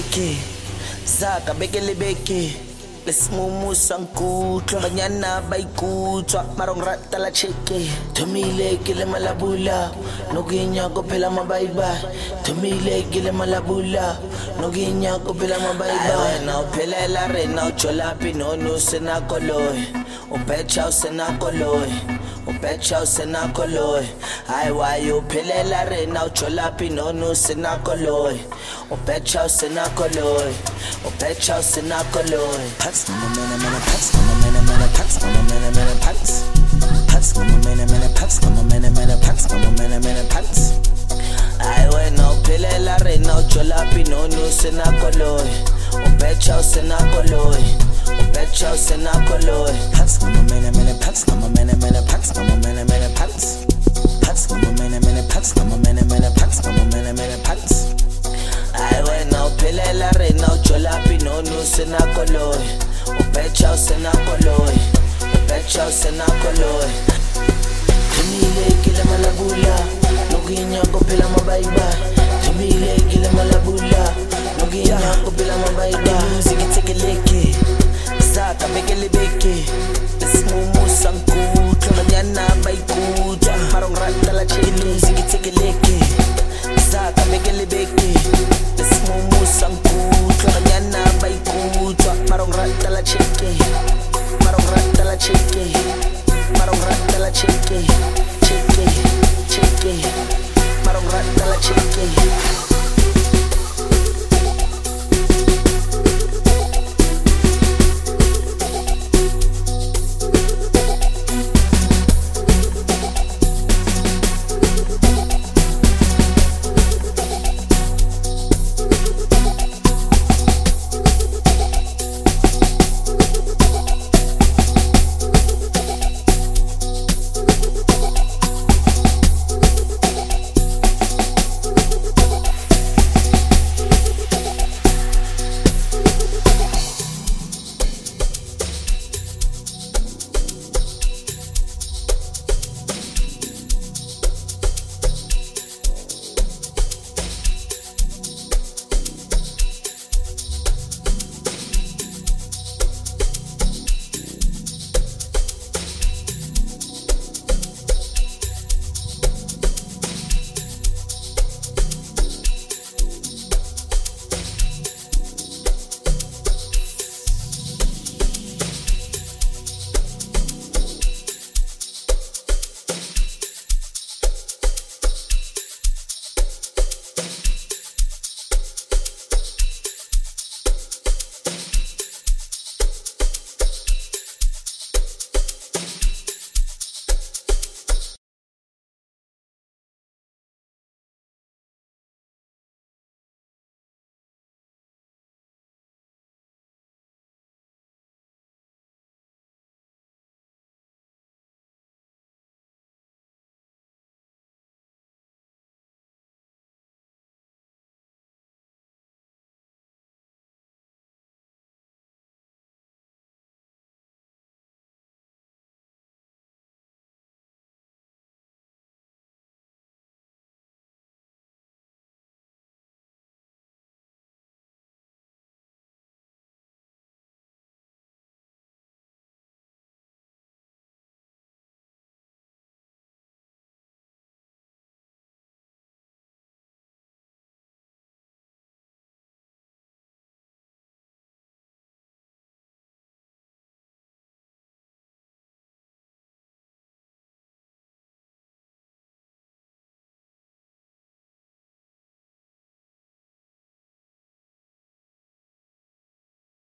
leke Zaka bekele beke Lesmumu sankutlo Banyana baikutwa Marong rata la cheke Tumile kile malabula Noginya ko pela mabaiba Tumile kile malabula Noginya ko pela mabaiba Ay na pela la rena Chola pinonu sena koloy Upecha sena koloy Upecha sena koloy Ay wayo pela la rena Chola pinonu sena koloy Upecha sena koloy Upecha sena koloy Pats, mama mena pats, mama mena pats, mama mena pats. Pats, mama mena pats, mama mena pats, mama mena pats. Ay bueno, pele la reina, chola pinonu sena koloy. Upecha sena koloy. Upecha sena koloy. Pats, mama mena pats, mama mena pats, mama mena pats. Pats, mama mena pats, mama mena pats, mama mena pats. Ay bueno, pele la reina, chola pinonu sena koloy. Upecha sena koloy. Upecha sena koloy. Tumile kila malabula, noginya ko pila mabaiba. Tumile kila malabula, noginya ko pila mabaiba. Ziki teke leke, zaka bekele beke. Lesmumu sankutlo, Banyana baikutwa Marong rata la cheke, ziki teke leke.